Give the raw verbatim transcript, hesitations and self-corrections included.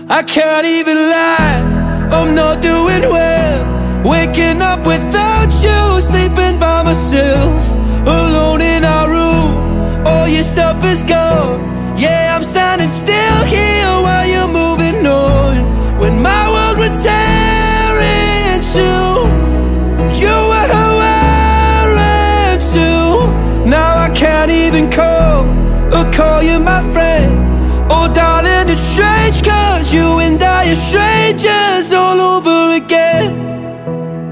I can't even lie, I'm not doing well. Waking up without you, sleeping by myself, alone in our room, all your stuff is gone. Yeah, I'm standing still here while you're moving on. When my world would tear in two, you were who I ran to. Now I can't even call or call you my friend. Oh darling, it's strange, cause you and I are strangers all over